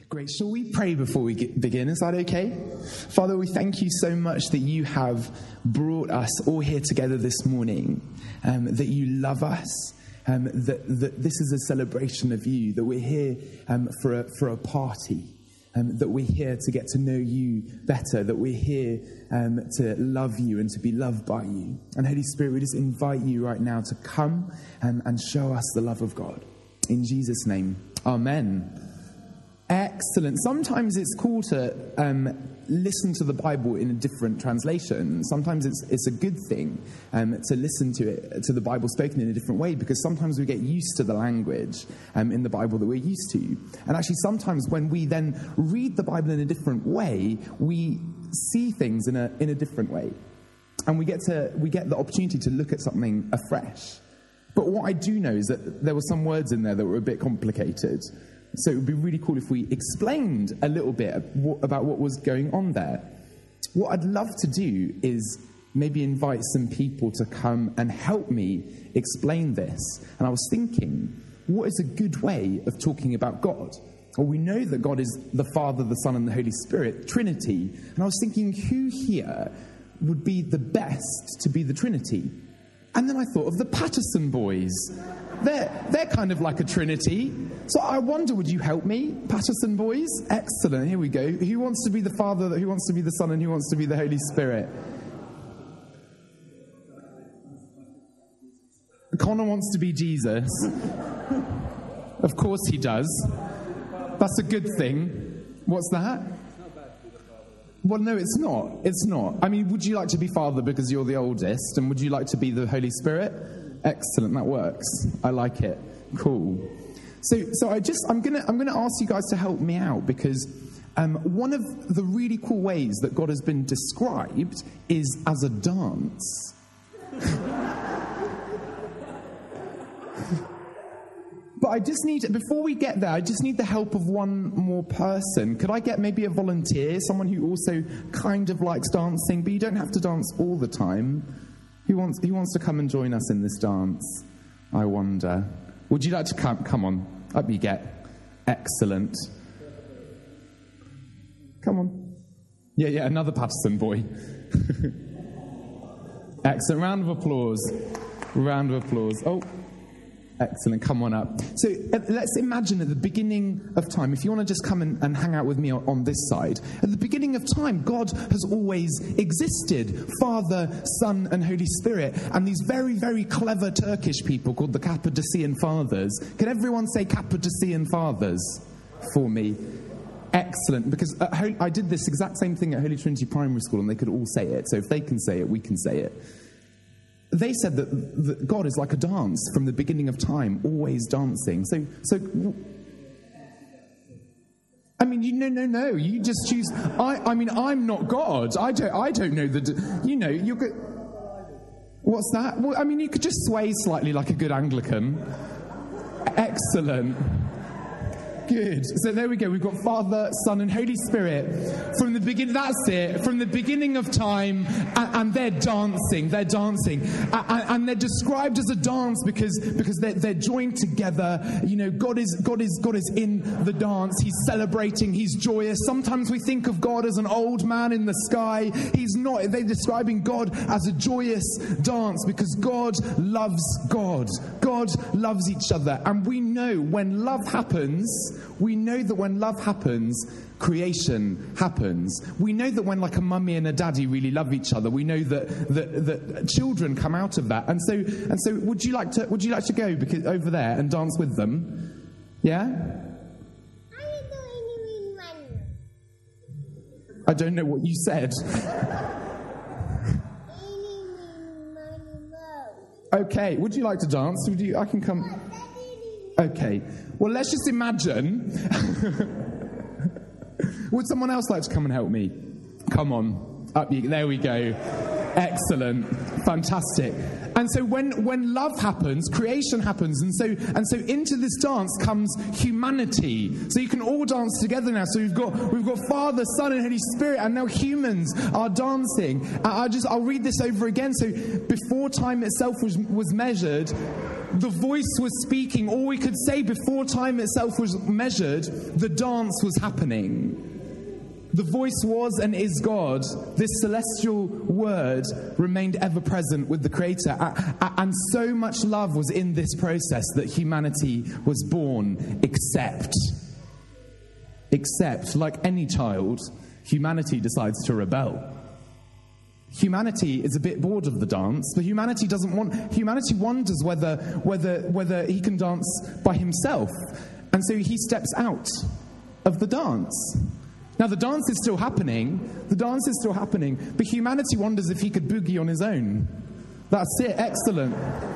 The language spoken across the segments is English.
Great. Shall we pray before we begin? Is that okay? Father, we thank you so much that you have brought us all here together this morning, that you love us, that this is a celebration of you, that we're here for a party, that we're here to get to know you better, that we're here to love you and to be loved by you. And Holy Spirit, we just invite you right now to come and show us the love of God. In Jesus' name, amen. Excellent. Sometimes it's cool to listen to the Bible in a different translation. Sometimes it's a good thing to listen to the Bible spoken in a different way, because sometimes we get used to the language in the Bible that we're used to. And actually sometimes when we then read the Bible in a different way, we see things in a different way. And we get the opportunity to look at something afresh. But what I do know is that there were some words in there that were a bit complicated. So it would be really cool if we explained a little bit about what was going on there. What I'd love to do is maybe invite some people to come and help me explain this. And I was thinking, what is a good way of talking about God? Well, we know that God is the Father, the Son, and the Holy Spirit, Trinity. And I was thinking, who here would be the best to be the Trinity? And then I thought of the Patterson boys. They're kind of like a trinity. So I wonder, would you help me, Patterson boys? Excellent, here we go. Who wants to be the Father, who wants to be the Son, and who wants to be the Holy Spirit? Connor wants to be Jesus. Of course he does. That's a good thing. What's that? Well, no, it's not. It's not. I mean, would you like to be Father because you're the oldest? And would you like to be the Holy Spirit? Excellent, that works. I like it. Cool. So I'm gonna ask you guys to help me out, because one of the really cool ways that God has been described is as a dance. But I just need, before we get there, I just need the help of one more person. Could I get maybe a volunteer, someone who also kind of likes dancing, but you don't have to dance all the time? Who wants to come and join us in this dance? I wonder. Would you like to come? Come on, up you get. Excellent. Come on. Yeah, another Patterson boy. Excellent. Round of applause. Round of applause. Oh. Excellent, come on up. So let's imagine at the beginning of time, if you want to just come and hang out with me on this side. At the beginning of time, God has always existed. Father, Son, and Holy Spirit. And these very, very clever Turkish people called the Cappadocian Fathers. Can everyone say Cappadocian Fathers for me? Excellent, because I did this exact same thing at Holy Trinity Primary School, and they could all say it. So if they can say it, we can say it. They said that God is like a dance from the beginning of time, always dancing. So I mean, no. You just choose. I mean, I'm not God. I don't know you're good. What's that? Well, I mean, you could just sway slightly like a good Anglican. Excellent. Good. So there we go. We've got Father, Son, and Holy Spirit from the beginning. That's it. From the beginning of time, and they're dancing. They're dancing, and they're described as a dance because they're joined together. You know, God is in the dance. He's celebrating. He's joyous. Sometimes we think of God as an old man in the sky. He's not. They're describing God as a joyous dance because God loves God. God loves each other, and we know when love happens. We know that when love happens, creation happens. We know that when like a mummy and a daddy really love each other, we know that children come out of that. And so would you like to go over there and dance with them? Yeah? I don't know what you said. Okay, would you like to dance? I can come. Okay. Well, let's just imagine. Would someone else like to come and help me? Come on. There we go. Excellent. Fantastic. And so when love happens, creation happens. And so into this dance comes humanity. So you can all dance together now. So we've got Father, Son, and Holy Spirit, and now humans are dancing. I'll read this over again. So before time itself was measured, The voice was speaking. All we could say before time itself was measured, the dance was happening. The voice was and is God. This celestial word remained ever present with the Creator. And so much love was in this process that humanity was born, except, like any child, humanity decides to rebel. Humanity is a bit bored of the dance, but humanity wonders whether he can dance by himself. And so he steps out of the dance. Now, the dance is still happening, but humanity wonders if he could boogie on his own. That's it. Excellent.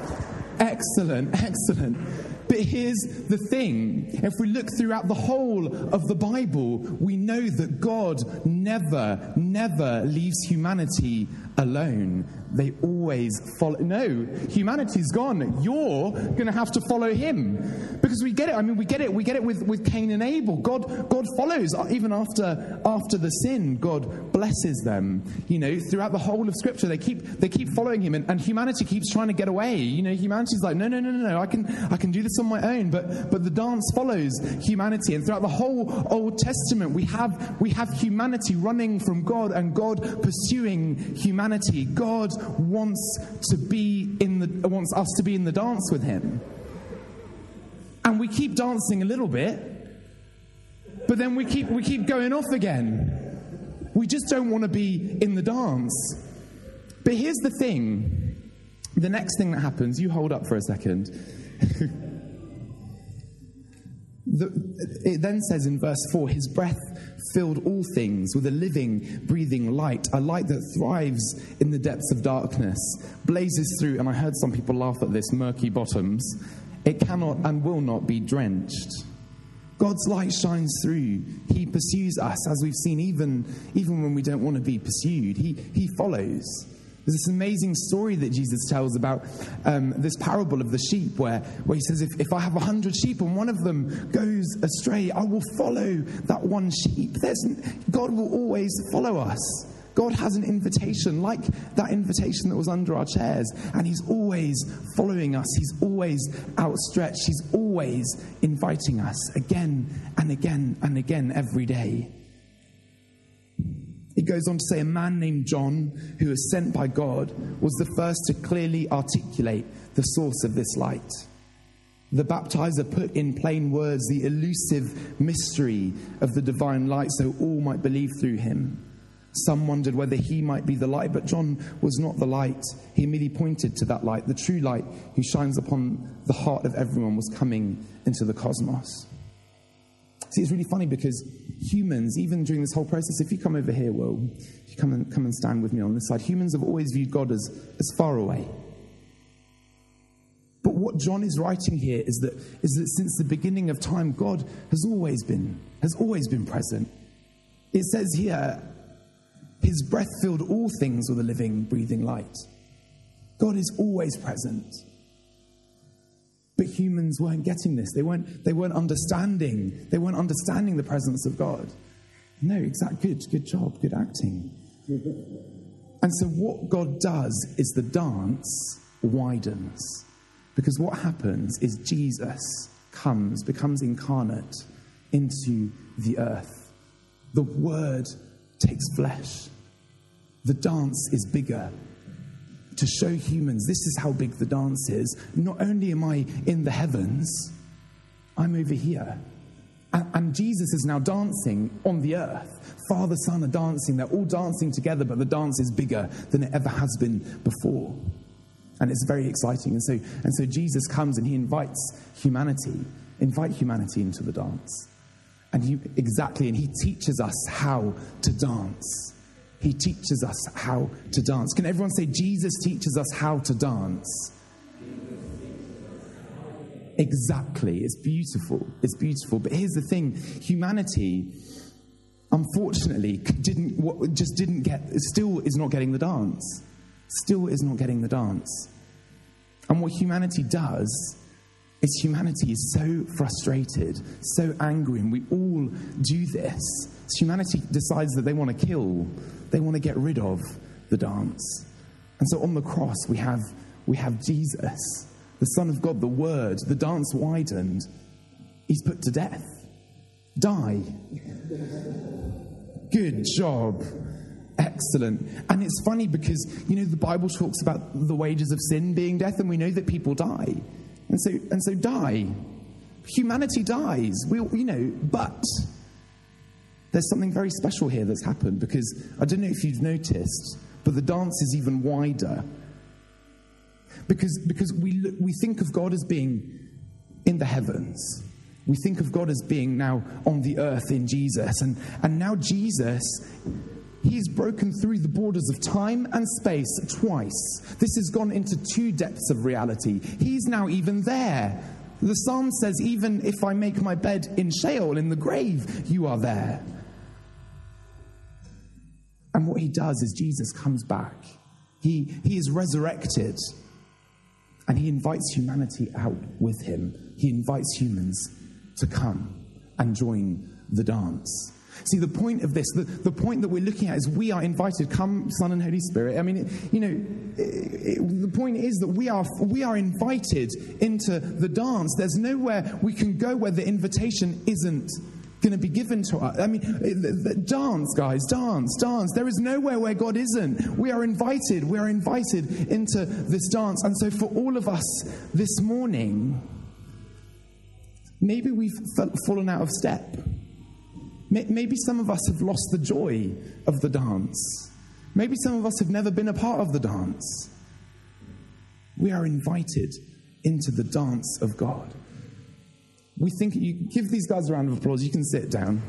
But here's the thing. If we look throughout the whole of the Bible, we know that God never leaves humanity alone. They always follow. No, humanity's gone. You're going to have to follow him. Because we get it. I mean, we get it with Cain and Abel. God follows. Even after the sin, God blesses them. Throughout the whole of Scripture, they keep following him. And humanity keeps trying to get away. Humanity's like, no, I can do this on my own. But the dance follows humanity. And throughout the whole Old Testament, we have humanity running from God and God pursuing humanity. God wants us to be in the dance with him. And we keep dancing a little bit, but then we keep going off again. We just don't want to be in the dance. But here's the thing. The next thing that happens, you hold up for a second. It then says in verse 4, his breath filled all things with a living, breathing light, a light that thrives in the depths of darkness, blazes through, and I heard some people laugh at this, murky bottoms. It cannot and will not be drenched. God's light shines through. He pursues us, as we've seen, even when we don't want to be pursued. He follows. There's this amazing story that Jesus tells about this parable of the sheep where he says, if I have 100 sheep and one of them goes astray, I will follow that one sheep. God will always follow us. God has an invitation like that invitation that was under our chairs, and he's always following us. He's always outstretched. He's always inviting us again and again and again every day. It goes on to say, a man named John, who was sent by God, was the first to clearly articulate the source of this light. The baptizer put in plain words the elusive mystery of the divine light so all might believe through him. Some wondered whether he might be the light, but John was not the light. He merely pointed to that light. The true light who shines upon the heart of everyone was coming into the cosmos. See, it's really funny because humans, even during this whole process, if you come over here, Will, if you come and stand with me on this side, humans have always viewed God as far away. But what John is writing here is that since the beginning of time, God has always been present. It says here, his breath filled all things with a living, breathing light. God is always present. But humans weren't getting this. They weren't understanding. They weren't understanding the presence of God. No, exactly. Good job. Good acting. And so what God does is the dance widens. Because what happens is Jesus becomes incarnate into the earth. The Word takes flesh. The dance is bigger. To show humans, this is how big the dance is. Not only am I in the heavens, I'm over here. And Jesus is now dancing on the earth. Father, Son are dancing. They're all dancing together, but the dance is bigger than it ever has been before. And it's very exciting. And so Jesus comes and he invites humanity. Invite humanity into the dance. And he teaches us how to dance. He teaches us how to dance. Can everyone say, Jesus teaches us how to dance? Exactly. It's beautiful. It's beautiful. But here's the thing. Humanity, unfortunately, still is not getting the dance. Still is not getting the dance. And what humanity does is humanity is so frustrated, so angry, and we all do this. So humanity decides that they want to kill, they want to get rid of the dance. And so on the cross we have Jesus, the Son of God, the Word, the dance widened. He's put to death. Die. Good job. Excellent. And it's funny because, the Bible talks about the wages of sin being death, and we know that people die. And so die. Humanity dies. But there's something very special here that's happened, because I don't know if you've noticed, but the dance is even wider. Because we think of God as being in the heavens. We think of God as being now on the earth in Jesus. And now Jesus, he's broken through the borders of time and space twice. This has gone into two depths of reality. He's now even there. The psalm says, even if I make my bed in Sheol, in the grave, you are there. And what he does is Jesus comes back. He is resurrected. And he invites humanity out with him. He invites humans to come and join the dance. See, the point of this, the point that we're looking at is we are invited. Come, Son and Holy Spirit. I mean, the point is that we are invited into the dance. There's nowhere we can go where the invitation isn't going to be given to us. I mean, dance, guys, dance. There is nowhere where God isn't. We are invited into this dance. And so for all of us this morning, maybe we've fallen out of step. Maybe some of us have lost the joy of the dance. Maybe some of us have never been a part of the dance. We are invited into the dance of God. We think, you give these guys a round of applause. You can sit down.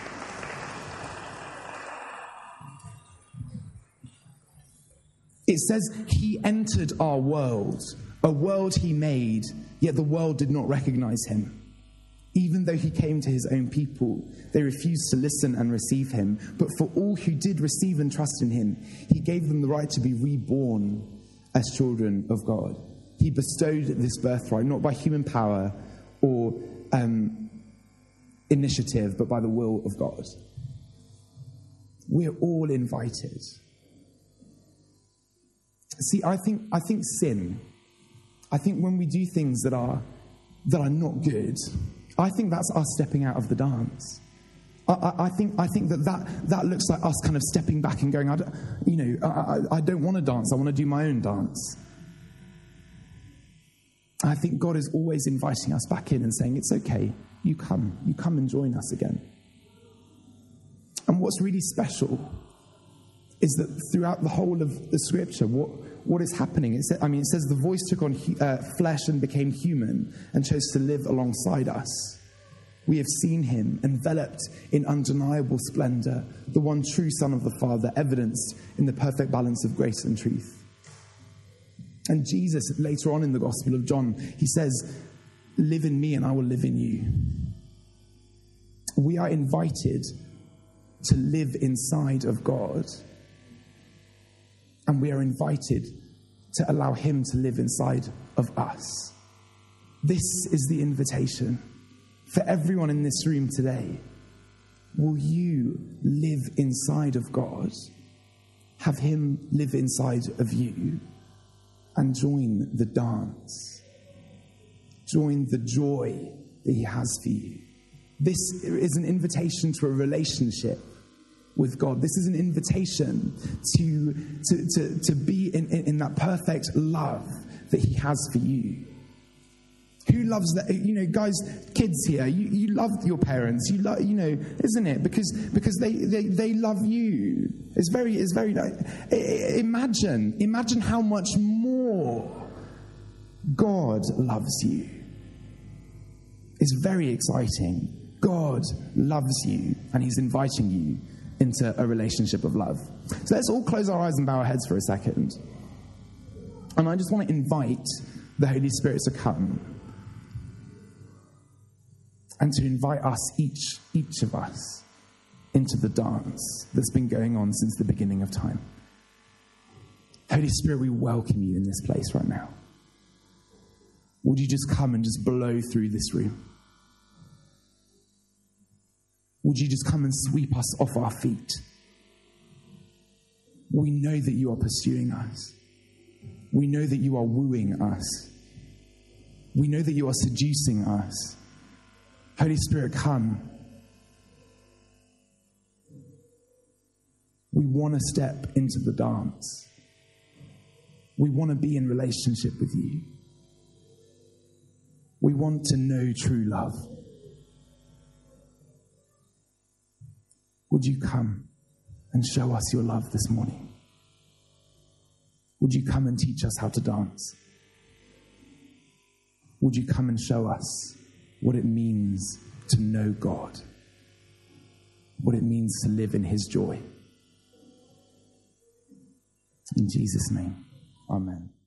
It says he entered our world, a world he made, yet the world did not recognize him. Even though he came to his own people, they refused to listen and receive him. But for all who did receive and trust in him, he gave them the right to be reborn as children of God. He bestowed this birthright, not by human power or initiative, but by the will of God. We're all invited. See, I think sin, I think when we do things that are not good, I think that's us stepping out of the dance. I think that looks like us kind of stepping back and going, I don't want to dance. I want to do my own dance. I think God is always inviting us back in and saying, it's okay. You come and join us again. And what's really special is that throughout the whole of the scripture, what is happening? It says the voice took on flesh and became human and chose to live alongside us. We have seen him enveloped in undeniable splendor, the one true Son of the Father, evidenced in the perfect balance of grace and truth. And Jesus, later on in the Gospel of John, he says, live in me and I will live in you. We are invited to live inside of God. And we are invited to allow him to live inside of us. This is the invitation for everyone in this room today. Will you live inside of God? Have him live inside of you? And join the dance. Join the joy that he has for you. This is an invitation to a relationship with God. This is an invitation to be in that perfect love that he has for you. Who loves that? Guys, kids here, you love your parents. You love, isn't it? Because they love you. It's very like, imagine how much more God loves you. It's very exciting. God loves you, and he's inviting you into a relationship of love. So let's all close our eyes and bow our heads for a second. And I just want to invite the Holy Spirit to come and to invite us, each of us, into the dance that's been going on since the beginning of time. Holy Spirit, we welcome you in this place right now. Would you just come and just blow through this room? Would you just come and sweep us off our feet? We know that you are pursuing us. We know that you are wooing us. We know that you are seducing us. Holy Spirit, come. We want to step into the dance. We want to be in relationship with you. We want to know true love. Would you come and show us your love this morning? Would you come and teach us how to dance? Would you come and show us what it means to know God? What it means to live in his joy? In Jesus' name, amen.